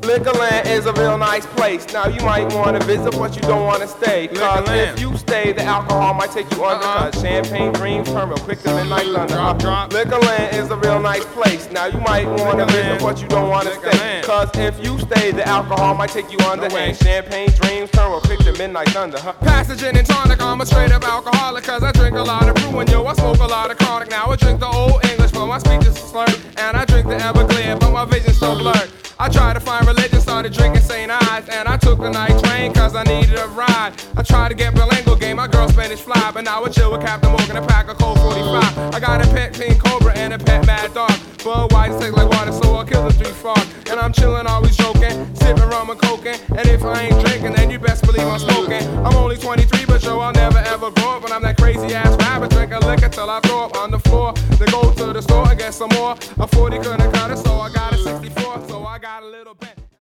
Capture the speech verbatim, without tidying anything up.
Liquorland is a real nice place. Now you might want to visit, but you don't want to stay. Cause if you stay, the alcohol might take you under. Uh-uh. Cause champagne dreams turn real quick to midnight thunder. Drop, drop. Liquorland is a real nice place. Now you might want to visit, but you don't want to stay. Cause if you stay, the alcohol might take you under. No and champagne dreams turn real quick to midnight thunder. Huh? Passage and tonic, I'm a straight up alcoholic. Cause I drink a lot of brew and yo, I smoke a lot of chronic. Now I drink the old English, but my speech is slurred. And I drink the Everclear, but my vision's so blurred. I tried to find religion, started drinking Saint Ives. And I took the night train cause I needed a ride. I tried to get bilingual, gave my girl Spanish fly. But now I chill with Captain Morgan and pack a Colt forty-five. I got a pet pink cobra and a pet mad dog. Budweiser tastes like water, so I'll kill the three frogs. And I'm chillin', always joking, sipping rum and coking. And if I ain't drinking, then you best believe I'm smoking. I'm only twenty-three, but yo, I'll never ever grow up. But I'm that crazy ass rapper, drinking liquor till I throw up on the floor. Then go to the store and get some more. A forty couldn't cut it, so I got a sixty-four, so I got a little bit.